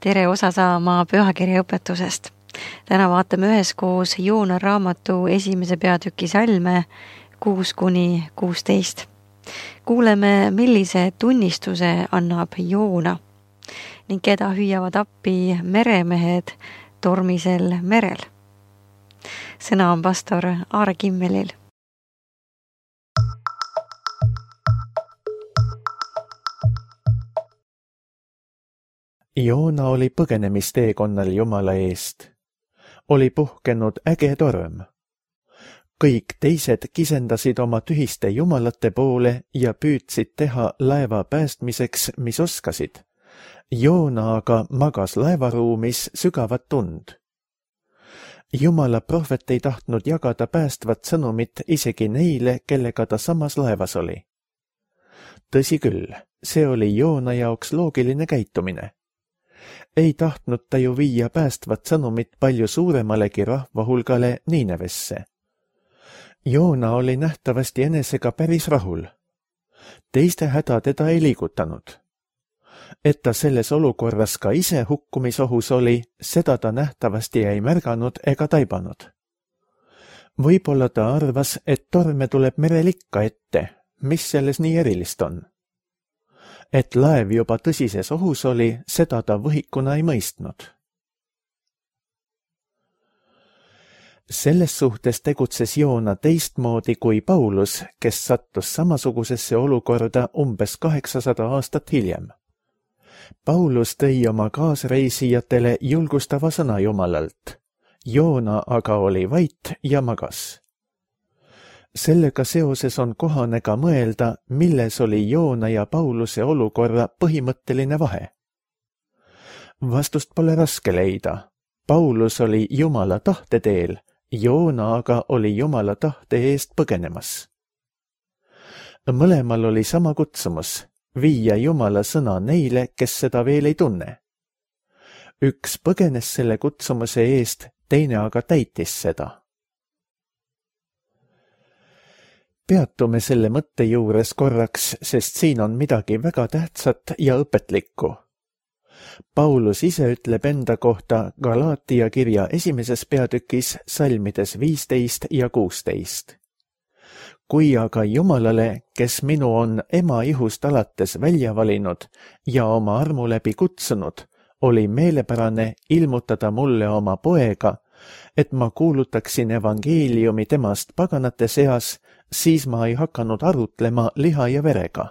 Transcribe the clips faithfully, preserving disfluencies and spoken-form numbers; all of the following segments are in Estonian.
tere osa saama pühakirja õpetusest. Täna vaatame üheskoos Joona raamatu esimese peatüki salme kuus kuni kuusteist. Kuuleme, millise tunnistuse annab Joona ning keda hüüavad appi meremehed tormisel merel. Sõna on pastor Aare Kimmelil. Joona oli põgenemisteekonnal Jumala eest. Oli puhkenud äge torm. Kõik teised kisendasid oma tühiste jumalate poole ja püüdsid teha laeva päästmiseks, mis oskasid. Joona aga magas laevaruumis sügavat tund. Jumala prohvet ei tahtnud jagada päästvat sõnumit isegi neile, kellega ta samas laevas oli. Tõsi küll, see oli Joona jaoks loogiline käitumine. Ei tahtnud ta ju viia päästvat sõnumit palju suuremalegi rahvahulgale Niinevesse. Joona oli nähtavasti enesega päris rahul. Teiste häda teda ei liigutanud. Et ta selles olukorras ka ise hukkumisohus oli, seda ta nähtavasti ei märganud ega taibanud. Võib-olla ta arvas, et torme tuleb merel ikka ette, mis selles nii erilist on. Et laev juba tõsises ohus oli, seda ta võhikuna ei mõistnud. Selles suhtes tegutses Joona teistmoodi kui Paulus, kes sattus samasugusesse olukorda umbes kaheksasada aastat hiljem. Paulus tõi oma kaasreisijatele julgustava sõna Jumalalt. Joona aga oli vait ja magas. Sellega seoses on kohane ka mõelda, milles oli Joona ja Pauluse olukorra põhimõtteline vahe. Vastust pole raske leida. Paulus oli Jumala tahte teel, Joona aga oli Jumala tahte eest põgenemas. Mõlemal oli sama kutsumus, viia Jumala sõna neile, kes seda veel ei tunne. Üks põgenes selle kutsumuse eest, teine aga täitis seda. Peatume selle mõtte juures korraks, sest siin on midagi väga tähtsat ja õpetlikku. Paulus ise ütleb enda kohta Galaatia kirja esimeses peatükis salmides viisteist ja kuusteist. Kui aga Jumalale, kes minu on ema ihust alates välja valinud ja oma armu läbi kutsunud, oli meelepärane ilmutada mulle oma poega, et ma kuulutaksin evangeeliumi temast paganate seas, siis ma ei hakanud arutlema liha ja verega.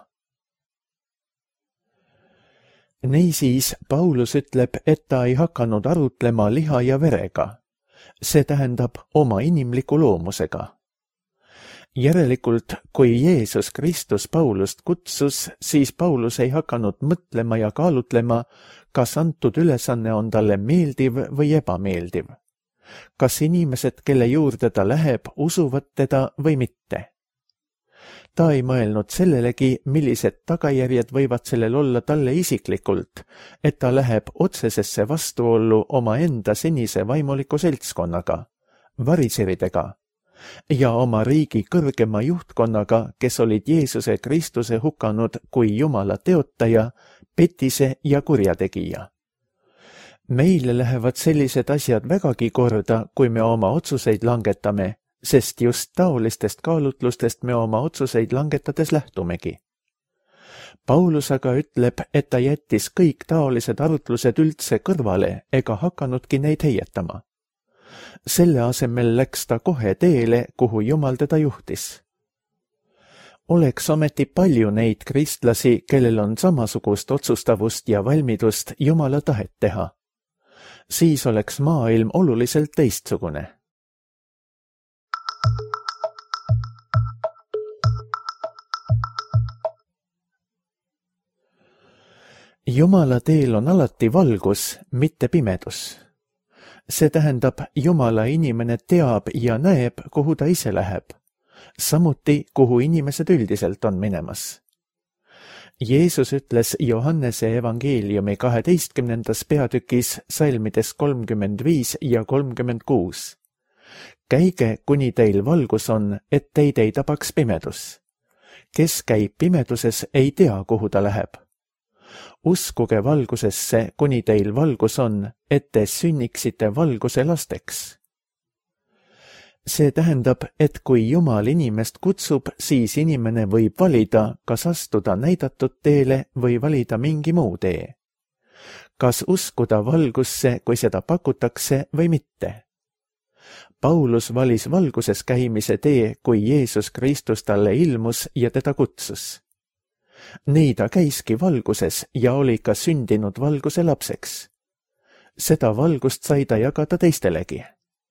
Niisiis, Paulus ütleb, et ta ei hakanud arutlema liha ja verega. See tähendab oma inimliku loomusega. Järelikult, kui Jeesus Kristus Paulust kutsus, siis Paulus ei hakanud mõtlema ja kaalutlema, kas antud ülesanne on talle meeldiv või ebameeldiv. Kas inimesed, kelle juurde ta läheb, usuvad teda või mitte? Ta ei mõelnud sellelegi, millised tagajärjed võivad sellel olla talle isiklikult, et ta läheb otsesesse vastuollu oma enda senise vaimuliku seltskonnaga, variseridega ja oma riigi kõrgema juhtkonnaga, kes olid Jeesuse Kristuse hukanud kui Jumala teotaja, petise ja kurjategija. Meile lähevad sellised asjad vägagi korda, kui me oma otsuseid langetame, sest just taolistest kaalutlustest me oma otsuseid langetades lähtumegi. Paulus aga ütleb, et ta jättis kõik taolised arutlused üldse kõrvale ega hakanudki neid heietama. Selle asemel läks ta kohe teele, kuhu Jumal teda juhtis. Oleks ometi palju neid kristlasi, kellel on samasugust otsustavust ja valmidust Jumala tahet teha. Siis oleks maailm oluliselt teistsugune. Jumala teel on alati valgus, mitte pimedus. See tähendab, Jumala inimene teab ja näeb, kuhu ta ise läheb. Samuti, kuhu inimesed üldiselt on minemas. Jeesus ütles Johannese evangeeliumi kaheteistkümnendas peatükis salmides kolmkümmend viis ja kolmkümmend kuus. Käige, kuni teil valgus on, et teid ei tabaks pimedus. Kes käib pimeduses, ei tea, kuhu ta läheb. uskuge valgusesse, kuni teil valgus on, et te sünniksite valguse lasteks. See tähendab, et kui Jumal inimest kutsub, siis inimene võib valida, kas astuda näidatud teele või valida mingi muu tee. Kas uskuda valgusse, kui seda pakutakse või mitte. Paulus valis valguses käimise tee, kui Jeesus Kristus talle ilmus ja teda kutsus. Nii ta käiski valguses ja oli ka sündinud valguse lapseks. Seda valgust sai ta jagada teistelegi.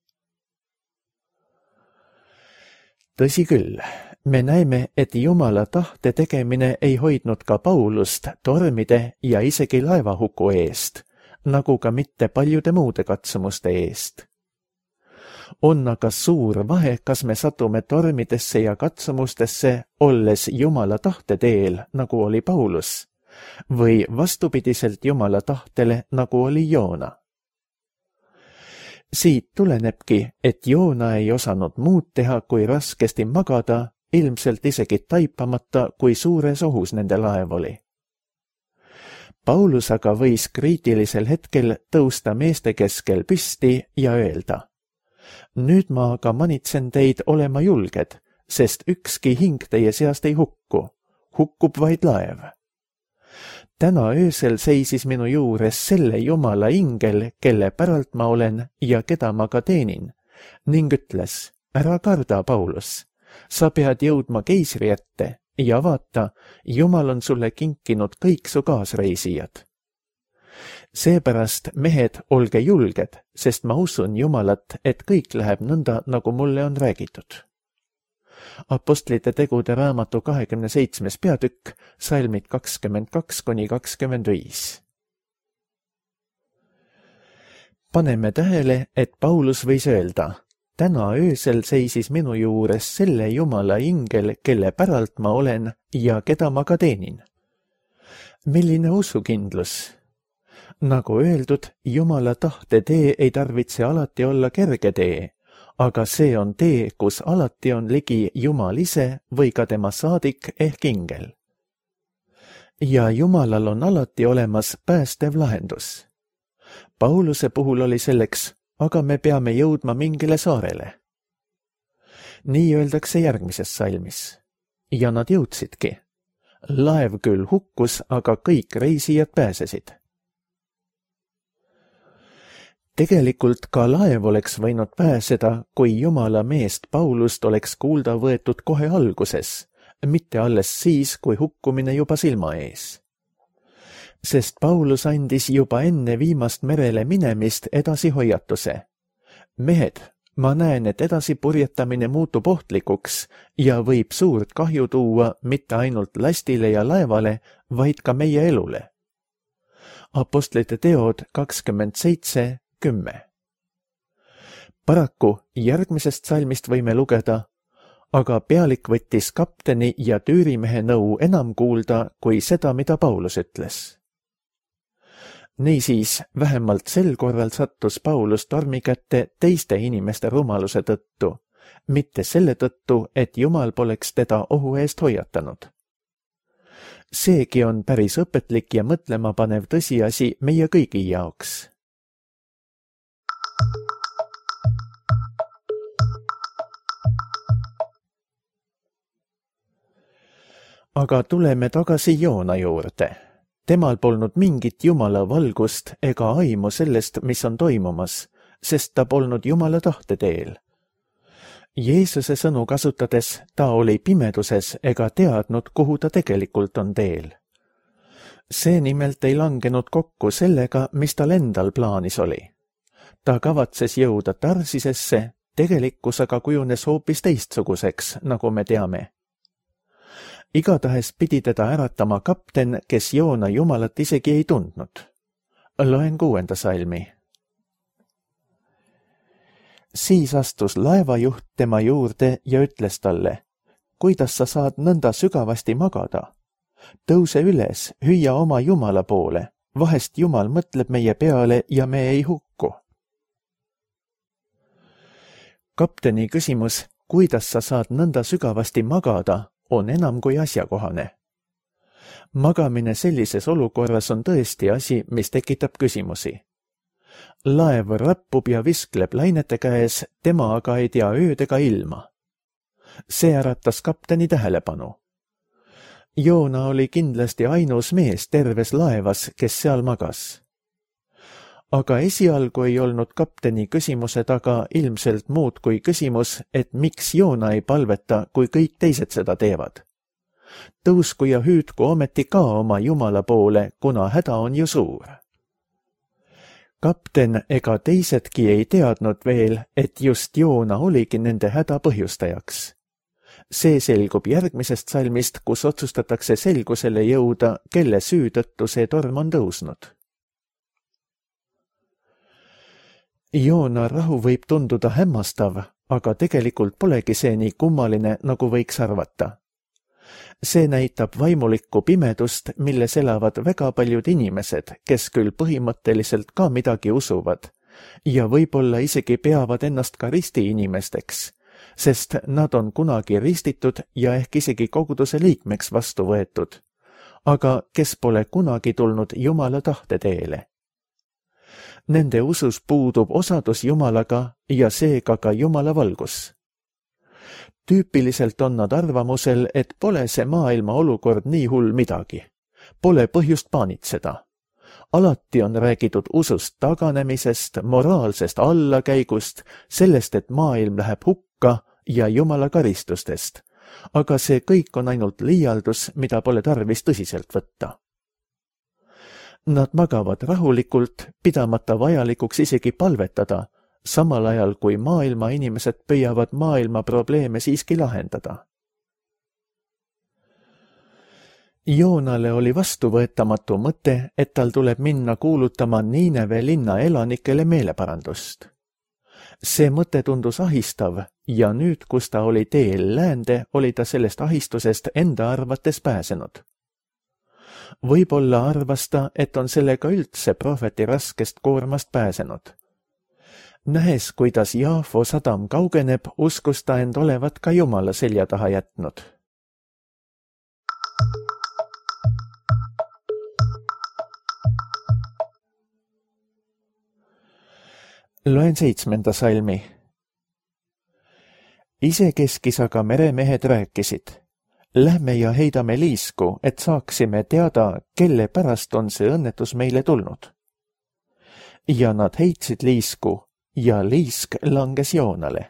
Tõsi küll, me näeme, et Jumala tahte tegemine ei hoidnud ka Paulust tormide ja isegi laevahuku eest, nagu ka mitte paljude muude katsumuste eest. On aga suur vahe, kas me satume tormidesse ja katsumustesse, olles Jumala tahte teel, nagu oli Paulus, või vastupidiselt Jumala tahtele, nagu oli Joona. Siit tulenebki, et Joona ei osanud muud teha, kui raskesti magada, ilmselt isegi taipamata, kui suures ohus nende laev oli. Paulus aga võis kriitilisel hetkel tõusta meeste keskel püsti ja öelda: nüüd ma aga manitsen teid olema julged, sest ükski hing teie seast ei hukku, hukkub vaid laev. Täna öösel seisis minu juures selle Jumala ingel, kelle päralt ma olen ja keda ma ka teenin, ning ütles: ära karda, Paulus, sa pead jõudma keisri ette ja vaata, Jumal on sulle kinkinud kõik su kaasreisijad. Seepärast, mehed, olge julged, sest ma usun Jumalat, et kõik läheb nõnda, nagu mulle on räägitud. Apostlite tegude raamatu kahekümne seitsmes peatükk, salmid kakskümmend kaks kuni kakskümmend viis. Paneme tähele, et Paulus võis öelda: täna öösel seisis minu juures selle Jumala ingel, kelle päralt ma olen ja keda ma ka teenin. Milline usukindlus? Nagu öeldud, Jumala tahte tee ei tarvitse alati olla kerge tee, aga see on tee, kus alati on ligi Jumal ise või ka tema saadik ehk ingel. Ja Jumalal on alati olemas päästev lahendus. Pauluse puhul oli selleks: aga me peame jõudma mingile saarele. Nii öeldakse järgmises salmis. Ja nad jõudsidki. Laev küll hukkus, aga kõik reisijad pääsesid. Tegelikult ka laev oleks võinud pääseda, kui Jumala meest Paulust oleks kuulda võetud kohe alguses, mitte alles siis, kui hukkumine juba silma ees. Sest Paulus andis juba enne viimast merele minemist edasi hoiatuse: mehed, ma näen, et edasi purjetamine muutub ohtlikuks ja võib suurt kahju tuua mitte ainult lastile ja laevale, vaid ka meie elule. Apostlite teod kakskümmend seitse kümme. Paraku järgmisest salmist võime lugeda: aga pealik võttis kapteni ja tüürimehe nõu enam kuulda kui seda, mida Paulus ütles. Niisiis, vähemalt sel korral sattus Paulus tormi kätte teiste inimeste rumaluse tõttu, mitte selle tõttu, et Jumal poleks teda ohu eest hoiatanud. Seegi on päris õpetlik ja mõtlemapanev tõsiasi meie kõigi jaoks. Aga tuleme tagasi Joona juurde. Temal polnud mingit Jumala valgust ega aimu sellest, mis on toimumas, sest ta polnud Jumala tahte teel. Jeesuse sõnu kasutades ta oli pimeduses ega teadnud, kuhu ta tegelikult on teel. See nimelt ei langenud kokku sellega, mis tal endal plaanis oli. Ta kavatses jõuda Tarsisesse, tegelikkus aga kujunes hoopis teistsuguseks, nagu me teame. Igatahes pidi teda äratama kapten, kes Joona Jumalat isegi ei tundnud. Loen kuuenda salmi. Siis astus laevajuht tema juurde ja ütles talle: kuidas sa saad nõnda sügavasti magada? Tõuse üles, hüüa oma Jumala poole, vahest Jumal mõtleb meie peale ja me ei hukku. Kapteni küsimus, kuidas sa saad nõnda sügavasti magada, on enam kui asjakohane. magamine sellises olukorras on tõesti asi, mis tekitab küsimusi. Laev rappub ja viskleb lainete käes, tema aga ei tea ööd ega ilma. See äratas kapteni tähelepanu. Joona oli kindlasti ainus mees terves laevas, kes seal magas. Aga esialgu ei olnud kapteni küsimuse taga ilmselt muud kui küsimus, et miks Joona ei palveta, kui kõik teised seda teevad. Tõusku ja hüüdku ometi ka oma Jumala poole, kuna häda on ju suur. Kapten ega teisedki ei teadnud veel, et just Joona oligi nende häda põhjustajaks. See selgub järgmisest salmist, kus otsustatakse selgusele jõuda, kelle süü tõttu see torm on tõusnud. Joona rahu võib tunduda hämmastav, aga tegelikult polegi see nii kummaline, nagu võiks arvata. See näitab vaimulikku pimedust, milles elavad väga paljud inimesed, kes küll põhimõtteliselt ka midagi usuvad ja võib-olla isegi peavad ennast ka ristiinimesteks, sest nad on kunagi ristitud ja ehk isegi koguduse liikmeks vastu võetud, aga kes pole kunagi tulnud Jumala tahte teele. Nende usus puudub osadus Jumalaga ja seega ka Jumala valgus. Tüüpiliselt on nad arvamusel, et pole see maailma olukord nii hull midagi. Pole põhjust paanitseda. Alati on räägitud usust taganemisest, moraalsest allakäigust, sellest, et maailm läheb hukka ja Jumala karistustest. Aga see kõik on ainult liialdus, mida pole tarvis tõsiselt võtta. Nad magavad rahulikult, pidamata vajalikuks isegi palvetada, samal ajal kui maailma inimesed püüavad maailma probleeme siiski lahendada. Joonale oli vastuvõetamatu mõte, et tal tuleb minna kuulutama Niineve linna elanikele meeleparandust. See mõte tundus ahistav ja nüüd, kus ta oli teel läände, oli ta sellest ahistusest enda arvates pääsenud. Võib-olla arvas ta, et on sellega üldse prohveti raskest koormast pääsenud. Nähes, kuidas Jaafo sadam kaugeneb, uskus ta end olevat ka Jumala selja taha jätnud. Loen seitsmenda salmi. Isekeskis aga meremehed rääkisid. Lähme ja heidame liisku, et saaksime teada, kelle pärast on see õnnetus meile tulnud. Ja nad heitsid liisku ja liisk langes Joonale.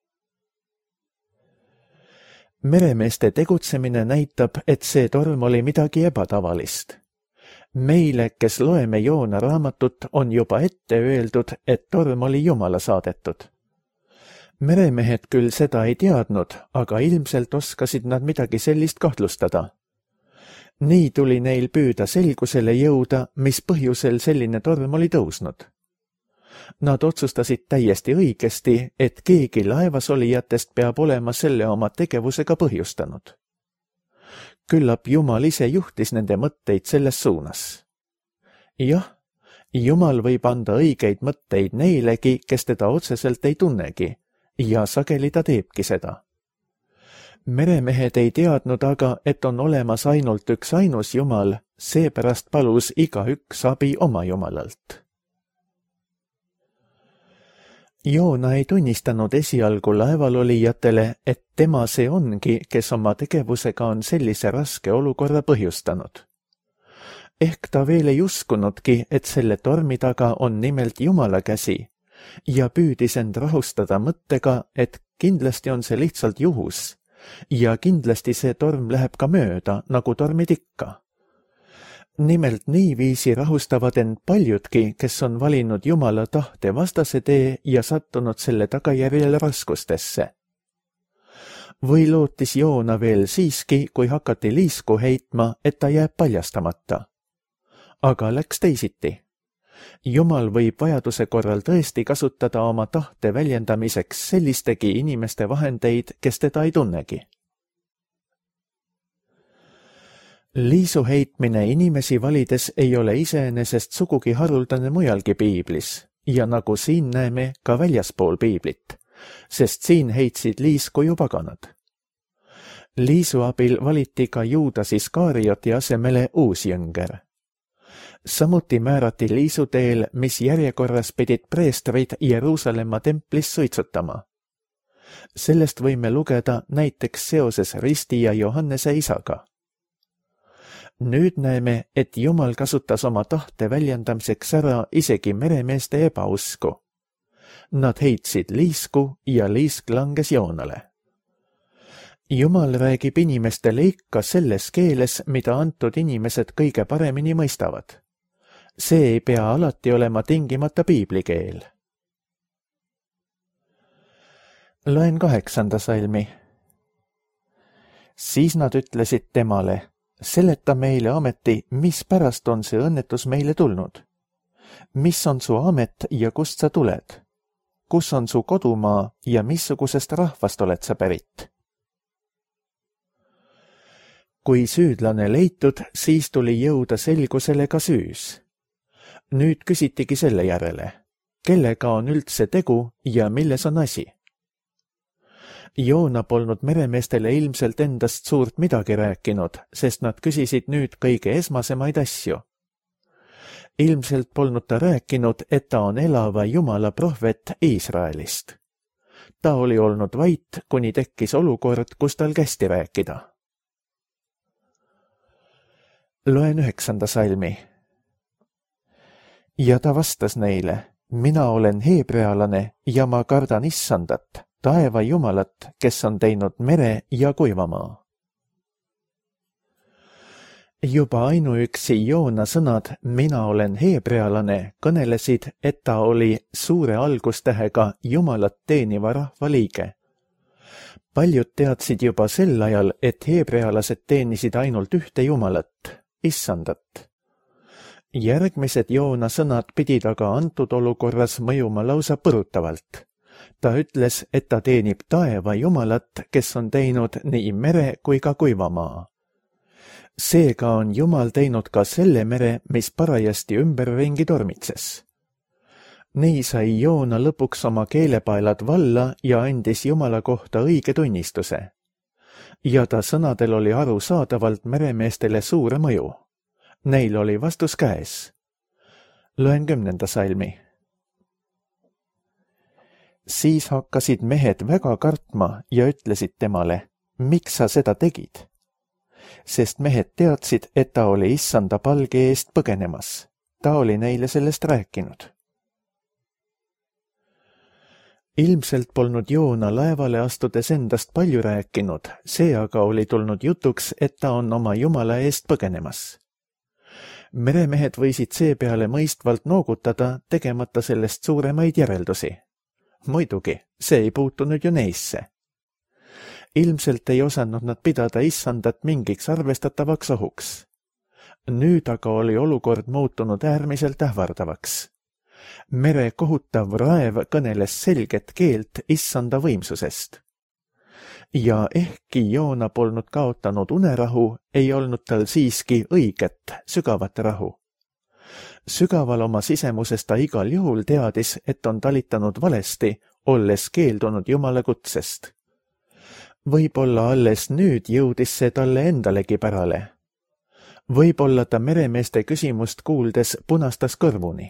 Meremeeste tegutsemine näitab, et see torm oli midagi ebatavalist. Meile, kes loeme Joona raamatut, on juba ette öeldud, et torm oli Jumala saadetud. Meremehed küll seda ei teadnud, aga ilmselt oskasid nad midagi sellist kahtlustada. Nii tuli neil püüda selgusele jõuda, mis põhjusel selline torm oli tõusnud. Nad otsustasid täiesti õigesti, et keegi laevas olijatest peab olema selle oma tegevusega põhjustanud. Küllap Jumal ise juhtis nende mõtteid selles suunas. Jah, Jumal võib anda õigeid mõtteid neilegi, kes teda otseselt ei tunnegi, ja sageli ta teebki seda. Meremehed ei teadnud aga, et on olemas ainult üks ainus Jumal, seepärast palus igaüks abi oma Jumalalt. Joona ei tunnistanud esialgu laeval olijatele, et tema see ongi, kes oma tegevusega on sellise raske olukorra põhjustanud. Ehk ta veel ei uskunudki, et selle tormi taga on nimelt Jumala käsi, ja püüdis end rahustada mõttega, et kindlasti on see lihtsalt juhus ja kindlasti see torm läheb ka mööda, nagu tormid ikka. Nimelt niiviisi rahustavad end paljudki, kes on valinud Jumala tahte vastase tee ja sattunud selle tagajärjel raskustesse. Või lootis Joona veel siiski, kui hakati liisku heitma, et ta jääb paljastamata. Aga läks teisiti. Jumal võib vajaduse korral tõesti kasutada oma tahte väljendamiseks sellistegi inimeste vahendeid, kes teda ei tunnegi. Liisu heitmine inimesi valides ei ole iseenesest sugugi haruldane mujalgi piiblis ja nagu siin näeme ka väljaspool piiblit, sest siin heitsid liisku ju paganad. Liisu abil valiti ka Juudas Iskarioti asemele uus jünger. Samuti määrati liisuteel, mis järjekorras pidid preestrid Jeruusalemma templis suitsutama. Sellest võime lugeda näiteks seoses Risti ja Johannese isaga. Nüüd näeme, et Jumal kasutas oma tahte väljendamiseks ära isegi meremeeste ebausku. Nad heitsid liisku ja liisk langes Joonale. Jumal räägib inimestele ikka selles keeles, mida antud inimesed kõige paremini mõistavad. See ei pea alati olema tingimata piiblikeel. Loen kaheksanda salmi. Siis nad ütlesid temale, seleta meile ameti, mis pärast on see õnnetus meile tulnud. Mis on su amet ja kust sa tuled? Kus on su kodumaa ja missugusest rahvast oled sa pärit? Kui süüdlane leitud, siis tuli jõuda selgusele ka süüs. Nüüd küsitigi selle järele, kellega on üldse tegu ja milles on asi. Joona polnud meremeestele ilmselt endast suurt midagi rääkinud, sest nad küsisid nüüd kõige esmasemaid asju. Ilmselt polnud ta rääkinud, et ta on elava Jumala prohvet Iisraelist. Ta oli olnud vait, kuni tekkis olukord, kus tal kästi rääkida. Loen üheksanda salmi. Ja ta vastas neile, mina olen heebrealane ja ma kardan Issandat, taeva Jumalat, kes on teinud mere ja kuivamaa. Juba ainuüksi Joona sõnad, mina olen heebrealane, kõnelesid, et ta oli suure algustähega Jumalat teeniva rahva liige. Paljud teadsid juba sel ajal, et heebrealased teenisid ainult ühte Jumalat, Issandat. Järgmised Joona sõnad pidid aga antud olukorras mõjuma lausa põrutavalt. Ta ütles, et ta teenib taeva Jumalat, kes on teinud nii mere kui ka kuivamaa. Seega on Jumal teinud ka selle mere, mis parajasti ümberringi tormitses. Nii sai Joona lõpuks oma keelepaelad valla ja andis Jumala kohta õige tunnistuse. Ja ta sõnadel oli arusaadavalt meremeestele suure mõju. Neil oli vastus käes. Loen kümnenda salmi. Siis hakkasid mehed väga kartma ja ütlesid temale, miks sa seda tegid? Sest mehed teadsid, et ta oli Issanda palge eest põgenemas. Ta oli neile sellest rääkinud. Ilmselt polnud Joona laevale astudes endast palju rääkinud, see aga oli tulnud jutuks, et ta on oma Jumala eest põgenemas. Meremehed võisid seepeale mõistvalt noogutada, tegemata sellest suuremaid järeldusi. Muidugi, see ei puutunud ju neisse. Ilmselt ei osanud nad pidada Issandat mingiks arvestatavaks ohuks. Nüüd aga oli olukord muutunud äärmiselt ähvardavaks. Mere kohutav raev kõneles selget keelt Issanda võimsusest. Ja ehkki Joona polnud kaotanud unerahu, ei olnud tal siiski õiget, sügavat rahu. Sügaval oma sisemuses ta igal juhul teadis, et on talitanud valesti, olles keeldunud Jumala kutsest. Võib-olla alles nüüd jõudis see talle endalegi pärale. Võib-olla ta meremeeste küsimust kuuldes punastas kõrvuni.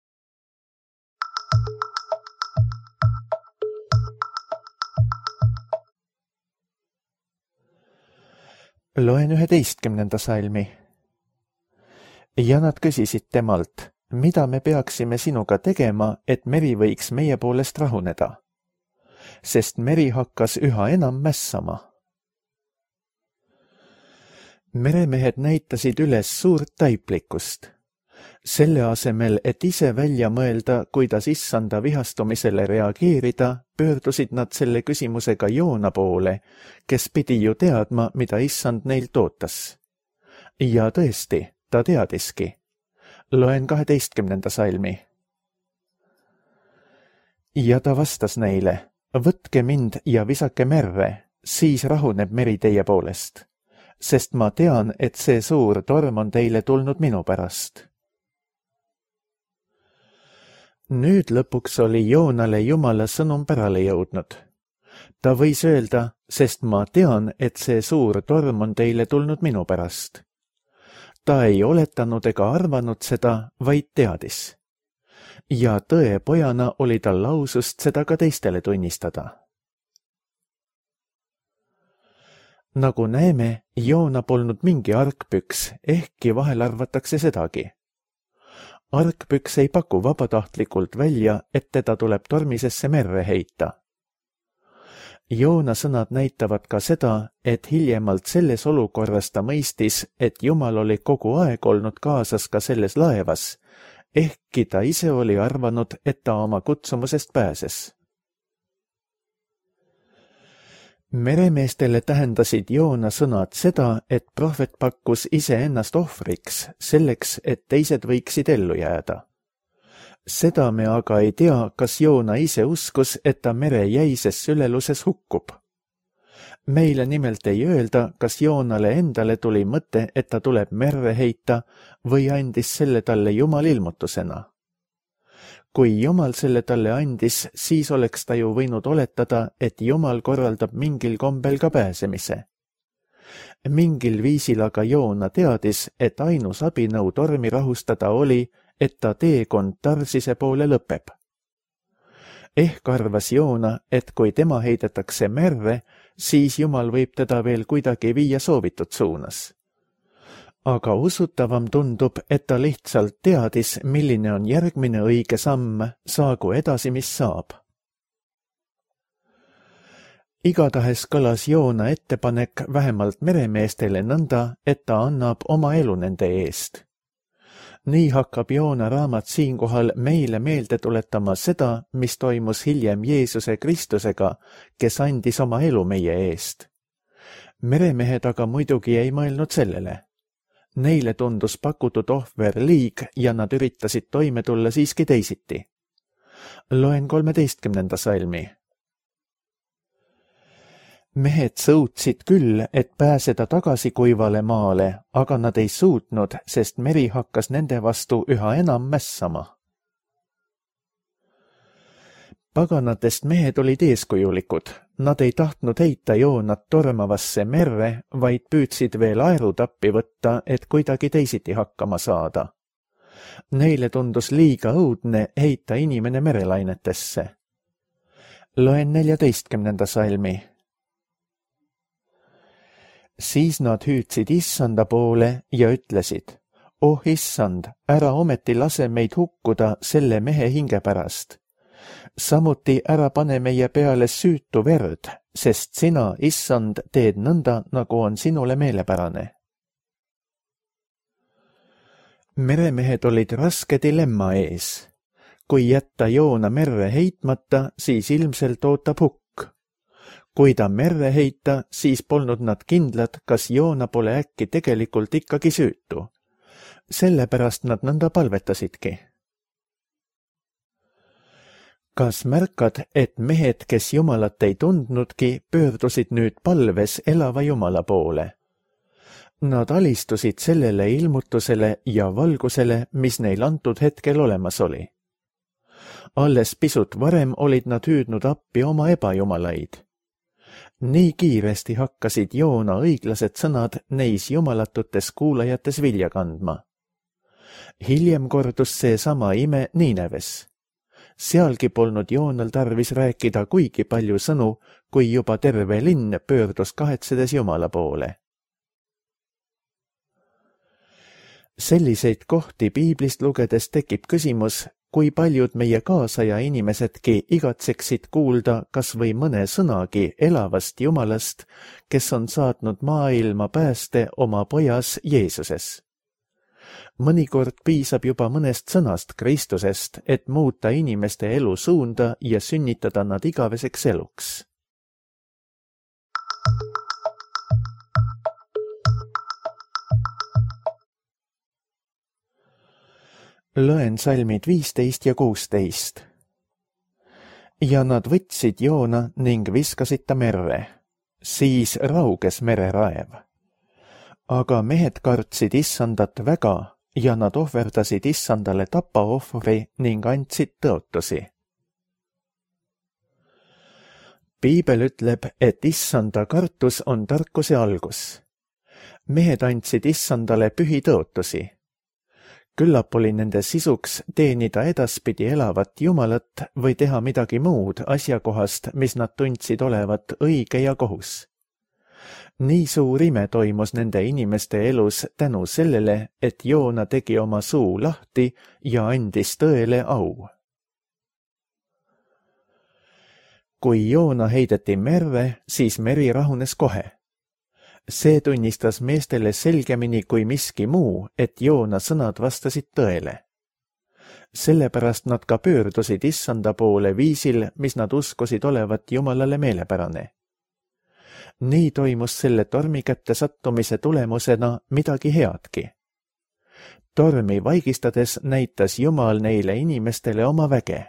Loen üheteistkümnenda salmi. Ja nad küsisid temalt, mida me peaksime sinuga tegema, et meri võiks meie poolest rahuneda, sest meri hakkas üha enam mässama. Meremehed näitasid üles suurt taiplikkust. Selle asemel, et ise välja mõelda, kuidas Issanda vihastumisele reageerida, pöördusid nad selle küsimusega Joona poole, kes pidi ju teadma, mida Issand neilt ootas. Ja tõesti, ta teadiski. Loen kaheteistkümnenda salmi. Ja ta vastas neile, võtke mind ja visake merre, siis rahuneb meri teie poolest, sest ma tean, et see suur torm on teile tulnud minu pärast. Nüüd lõpuks oli Joonale Jumala sõnum pärale jõudnud. ta võis öelda, sest ma tean, et see suur torm on teile tulnud minu pärast. ta ei oletanud ega arvanud seda, vaid teadis. ja tõepojana oli tal lausust seda ka teistele tunnistada. nagu näeme, Joona polnud mingi argpüks, ehkki vahel arvatakse sedagi. Argpüks ei paku vabatahtlikult välja, et teda tuleb tormisesse merre heita. Joona sõnad näitavad ka seda, et hiljemalt selles olukorras ta mõistis, et Jumal oli kogu aeg olnud kaasas ka selles laevas, ehkki ta ise oli arvanud, et ta oma kutsumusest pääses. Meremeestele tähendasid Joona sõnad seda, et prohvet pakkus iseennast ohvriks, selleks, et teised võiksid ellu jääda. Seda me aga ei tea, kas Joona ise uskus, et ta mere jäises süleluses hukkub. Meile nimelt ei öelda, kas Joonale endale tuli mõte, et ta tuleb merre heita või andis selle talle Jumal ilmutusena. Kui Jumal selle talle andis, siis oleks ta ju võinud oletada, et Jumal korraldab mingil kombel ka pääsemise. Mingil viisil aga Joona teadis, et ainus abinõu tormi rahustada oli, et ta teekond Tarsise poole lõpeb. Ehk arvas Joona, et kui tema heidetakse merre, siis Jumal võib teda veel kuidagi viia soovitud suunas. Aga usutavam tundub, et ta lihtsalt teadis, milline on järgmine õige samm, saagu edasi, mis saab. Igatahes kõlas Joona ettepanek vähemalt meremeestele nõnda, et ta annab oma elu nende eest. Nii hakkab Joona raamat siinkohal meile meelde tuletama seda, mis toimus hiljem Jeesuse Kristusega, kes andis oma elu meie eest. Meremehed aga muidugi ei mõelnud sellele. Neile tundus pakutud ohver liig ja nad üritasid toime tulla siiski teisiti. Loen kolmeteistkümnenda salmi. Mehed sõutsid küll, et pääseda tagasi kuivale maale, aga nad ei suutnud, sest meri hakkas nende vastu üha enam mässama. Paganatest mehed olid eeskujulikud. Nad ei tahtnud heita Joonat tormavasse merre, vaid püüdsid veel aerutappi võtta, et kuidagi teisiti hakkama saada. Neile tundus liiga õudne heita inimene merelainetesse. Loen neljateistkümnenda salmi. Siis nad hüüdsid issanda poole ja ütlesid, oh issand, ära ometi lase meid hukkuda selle mehe hinge pärast. Samuti ära pane meie peale süütu verd, sest sina, issand, teed nõnda, nagu on sinule meelepärane. Meremehed olid raske dilemma ees. Kui jätta Joona merre heitmata, siis ilmselt ootab hukk. Kui ta merre heita, siis polnud nad kindlad, kas Joona pole äkki tegelikult ikkagi süütu. Sellepärast nad nõnda palvetasidki. Kas märkad, et mehed, kes Jumalat ei tundnudki, pöördusid nüüd palves elava Jumala poole? Nad alistusid sellele ilmutusele ja valgusele, mis neil antud hetkel olemas oli. Alles pisut varem olid nad hüüdnud appi oma ebajumalaid. Nii kiiresti hakkasid Joona õiglased sõnad neis jumalatutes kuulajates vilja kandma. Hiljem kordus see sama ime Niineves. Sealgi polnud Joonal tarvis rääkida kuigi palju sõnu, kui juba terve linn pöördus kahetsedes Jumala poole. Selliseid kohti piiblist lugedes tekib küsimus, kui paljud meie kaasaja inimesedki igatseksid kuulda kas või mõne sõnagi elavast Jumalast, kes on saatnud maailma pääste oma pojas Jeesuses. Mõnikord piisab juba mõnest sõnast Kristusest, et muuta inimeste elu suunda ja sünnitada nad igaveseks eluks. Loen salmid viisteist ja kuusteist. Ja nad võtsid Joona ning viskasid ta merre. Siis rauges mereraev. Aga mehed kartsid issandat väga ja nad ohverdasid issandale tapaohvri ning andsid tõotusi. Piibel ütleb, et issanda kartus on tarkuse algus. Mehed andsid issandale pühi tõotusi. Küllap oli nende sisuks teenida edaspidi elavat Jumalat või teha midagi muud asjakohast, mis nad tundsid olevat õige ja kohus. Nii suur ime toimus nende inimeste elus tänu sellele, et Joona tegi oma suu lahti ja andis tõele au. Kui Joona heideti merre, siis meri rahunes kohe. See tunnistas meestele selgemini kui miski muu, et Joona sõnad vastasid tõele. Sellepärast nad ka pöördusid issanda poole viisil, mis nad uskusid olevat Jumalale meelepärane. Nii toimus selle tormi kätte sattumise tulemusena midagi headki. Tormi vaigistades näitas Jumal neile inimestele oma väge.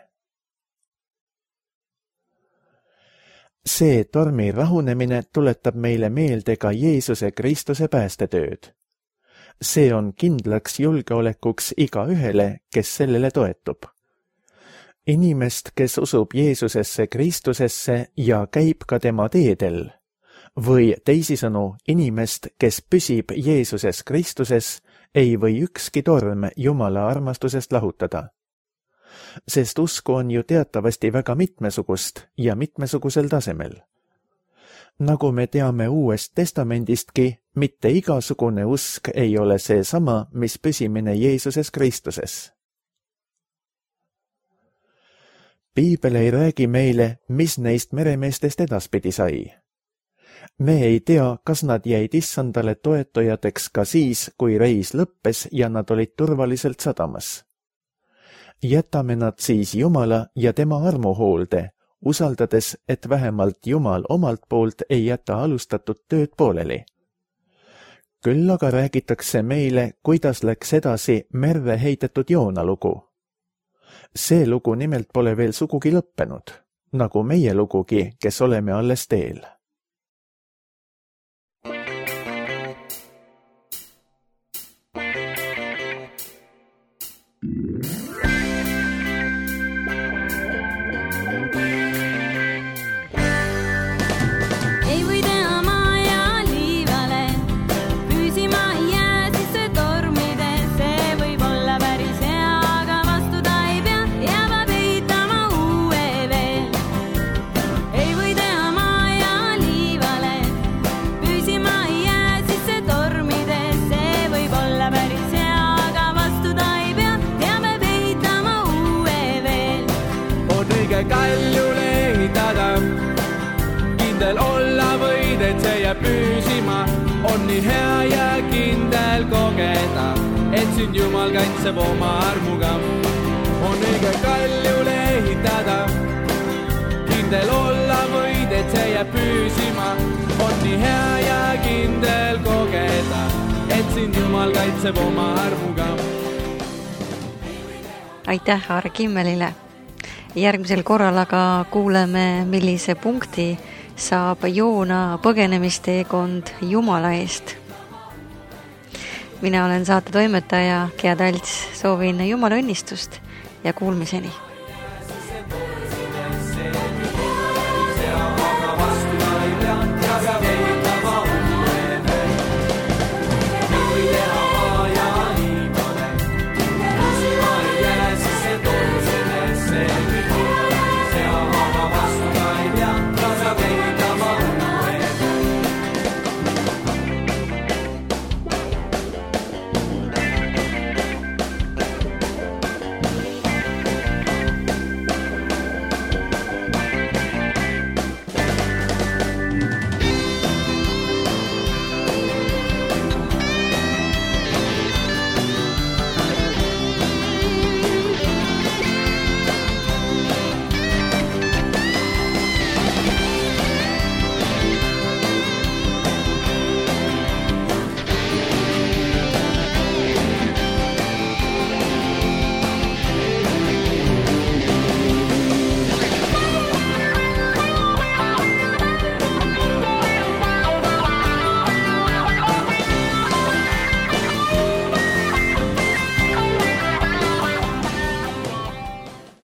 See tormi rahunemine tuletab meile meelde ka Jeesuse Kristuse päästetööd. See on kindlaks julgeolekuks igaühele, kes sellele toetub. Inimest, kes usub Jeesusesse Kristusesse ja käib ka tema teedel, või teisisõnu inimest, kes püsib Jeesuses Kristuses, ei või ükski torm Jumala armastusest lahutada. Sest usku on ju teatavasti väga mitmesugust ja mitmesugusel tasemel. Nagu me teame Uuest Testamendistki, mitte igasugune usk ei ole see sama, mis püsimine Jeesuses Kristuses. Piibel ei räägi meile, mis neist meremeestest edaspidi sai. Me ei tea, kas nad jäid issandale toetajateks ka siis, kui reis lõppes ja nad olid turvaliselt sadamas. Jätame nad siis Jumala ja tema armuhoolde, usaldades, et vähemalt Jumal omalt poolt ei jäta alustatud tööd pooleli. Küll aga räägitakse meile, kuidas läks edasi merre heidetud Joona lugu. See lugu nimelt pole veel sugugi lõppenud, nagu meie lugugi, kes oleme alles teel. Kaljule ehitada, kindel olla võid, et see jääb püsima, on nii hea ja kindel kogeda, et sind Jumal kaitseb oma armuga. On õige kaljule ehitada, kindel olla võid, et see jääb püsima, on nii hea ja kindel kogeda, et sind Jumal kaitseb oma armuga. Aitäh Aare Kimmelile! Järgmisel korral aga kuuleme, millise punkti saab Joona põgenemisteekond Jumala eest. Mina olen saate toimetaja Gea Talts, soovin Jumala õnnistust ja kuulmiseni!